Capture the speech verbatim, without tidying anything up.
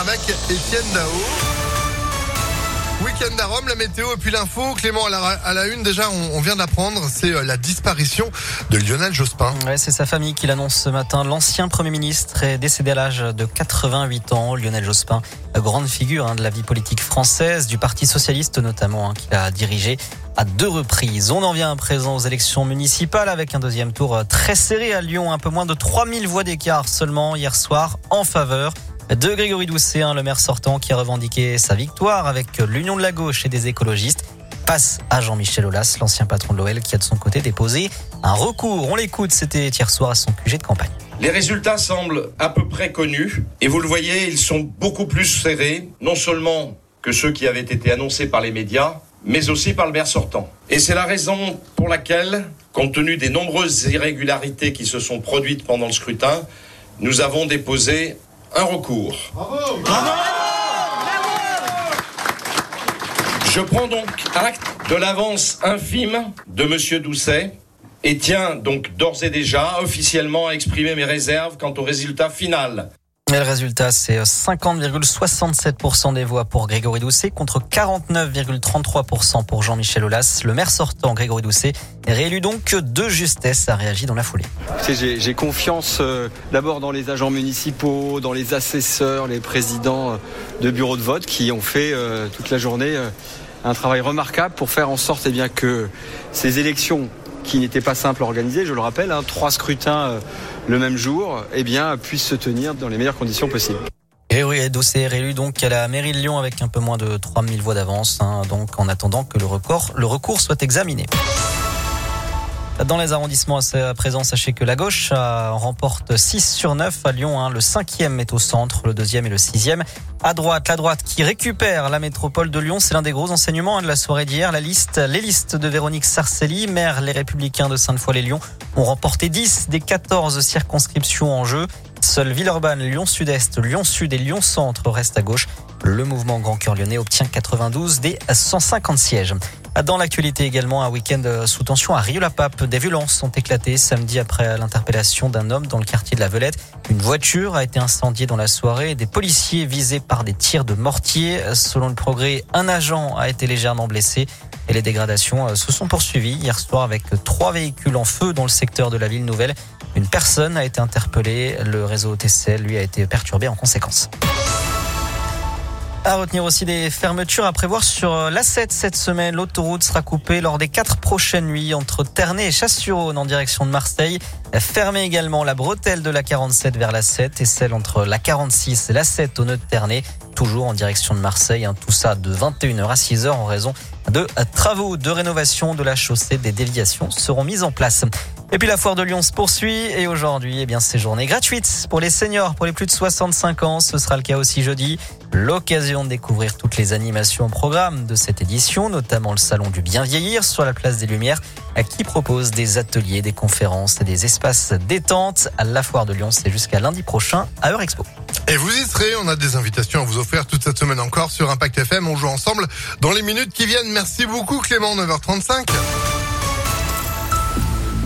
avec Étienne Dao. Week-end à Rome, la météo et puis l'info. Clément, à la, à la une, déjà, on, on vient d'apprendre, c'est la disparition de Lionel Jospin. Ouais, c'est sa famille qui l'annonce ce matin. L'ancien Premier ministre est décédé à l'âge de quatre-vingt-huit ans. Lionel Jospin, grande figure hein, de la vie politique française, du Parti socialiste notamment, hein, qu'il a dirigé à deux reprises. On en vient à présent aux élections municipales avec un deuxième tour très serré à Lyon. Un peu moins de trois mille voix d'écart seulement hier soir en faveur de Grégory Doucet, hein, le maire sortant qui a revendiqué sa victoire avec l'Union de la gauche et des écologistes. Passe à Jean-Michel Aulas, l'ancien patron de l'O L, qui a de son côté déposé un recours. On l'écoute, c'était hier soir à son Q G de campagne. Les résultats semblent à peu près connus et vous le voyez, ils sont beaucoup plus serrés, non seulement que ceux qui avaient été annoncés par les médias, mais aussi par le maire sortant. Et c'est la raison pour laquelle, compte tenu des nombreuses irrégularités qui se sont produites pendant le scrutin, nous avons déposé un recours. Bravo, bravo, Je prends donc acte de l'avance infime de Monsieur Doucet et tiens donc d'ores et déjà officiellement à exprimer mes réserves quant au résultat final. Et le résultat, c'est cinquante virgule soixante-sept pour cent des voix pour Grégory Doucet contre quarante-neuf virgule trente-trois pour cent pour Jean-Michel Aulas. Le maire sortant, Grégory Doucet, est réélu donc de justesse, a réagi dans la foulée. J'ai, j'ai confiance euh, d'abord dans les agents municipaux, dans les assesseurs, les présidents euh, de bureaux de vote qui ont fait euh, toute la journée euh, un travail remarquable pour faire en sorte eh bien, que ces élections qui n'étaient pas simples à organiser, je le rappelle, hein, trois scrutins euh, le même jour, eh bien, puissent se tenir dans les meilleures conditions possibles. Et oui, Doucet est réélu donc à la mairie de Lyon avec un peu moins de trois mille voix d'avance, hein, donc en attendant que le, record, le recours soit examiné. Dans les arrondissements à présent, sachez que la gauche euh, remporte six sur neuf à Lyon. Hein. Le cinquième est au centre, le deuxième et le sixième à droite. La droite qui récupère la métropole de Lyon, c'est l'un des gros enseignements hein, de la soirée d'hier. La liste, les listes de Véronique Sarcelli, maire Les Républicains de Sainte-Foy-les-Lyons, ont remporté dix des quatorze circonscriptions en jeu. Seuls Villeurbanne, Lyon-Sud-Est, Lyon-Sud et Lyon-Centre restent à gauche. Le mouvement Grand Cœur Lyonnais obtient quatre-vingt-douze des cent cinquante sièges. Dans l'actualité également, un week-end sous tension à Rieux-la-Pape. Des violences ont éclaté samedi après l'interpellation d'un homme dans le quartier de la Velette. Une voiture a été incendiée dans la soirée. Des policiers visés par des tirs de mortier. Selon le Progrès, un agent a été légèrement blessé. Et les dégradations se sont poursuivies hier soir avec trois véhicules en feu dans le secteur de la ville nouvelle. Une personne a été interpellée. Le réseau T C L, lui, a été perturbé en conséquence. À retenir aussi des fermetures à prévoir sur l'A sept cette semaine. L'autoroute sera coupée lors des quatre prochaines nuits entre Ternay et Chasse-sur-Rhône en direction de Marseille. Fermée également la bretelle de la quarante-sept vers l'A sept et celle entre la quarante-six et l'A sept au nœud de Ternay, toujours en direction de Marseille. Tout ça de vingt et une heures à six heures en raison de travaux de rénovation de la chaussée. Des déviations seront mises en place. Et puis la foire de Lyon se poursuit et aujourd'hui, eh bien, c'est journée gratuite pour les seniors, pour les plus de soixante-cinq ans. Ce sera le cas aussi jeudi. L'occasion de découvrir toutes les animations au programme de cette édition, notamment le salon du bien vieillir sur la place des Lumières, qui propose des ateliers, des conférences et des espaces détente. À la foire de Lyon, c'est jusqu'à lundi prochain à Eurexpo. Et vous y serez, on a des invitations à vous offrir toute cette semaine encore sur Impact F M. On joue ensemble dans les minutes qui viennent. Merci beaucoup Clément, neuf heures trente-cinq.